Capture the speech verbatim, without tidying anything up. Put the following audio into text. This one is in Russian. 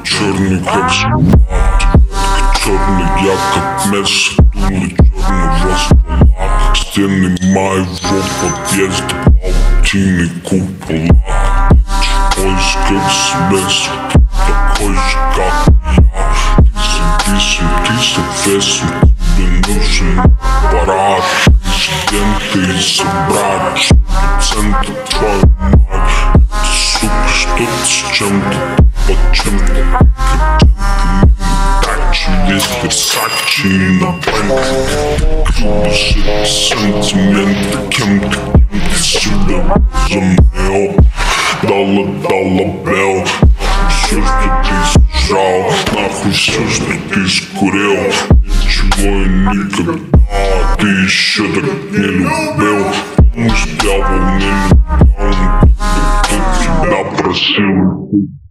черный как смарт, черный я как место, дулы черного ствола. Стены моего подъезда, паутины купола. Поиск себе такой же как я. Ты зависим, ты завесим, тебе нужен аппарат. Президенты и собрать центр твою мать. Эта сука что-то с чем-то, под чем-то. Дачи есть Версачи и на Бэнк. Клубы жить сантименты, кем-то, кем-то себя замел. Дала, дала бел. Все, что ты сжал, нахуй все, что ты скурил. Ничего и никогда ты еще так не любил. Помнишь, дьявол не любил, он тебя просил.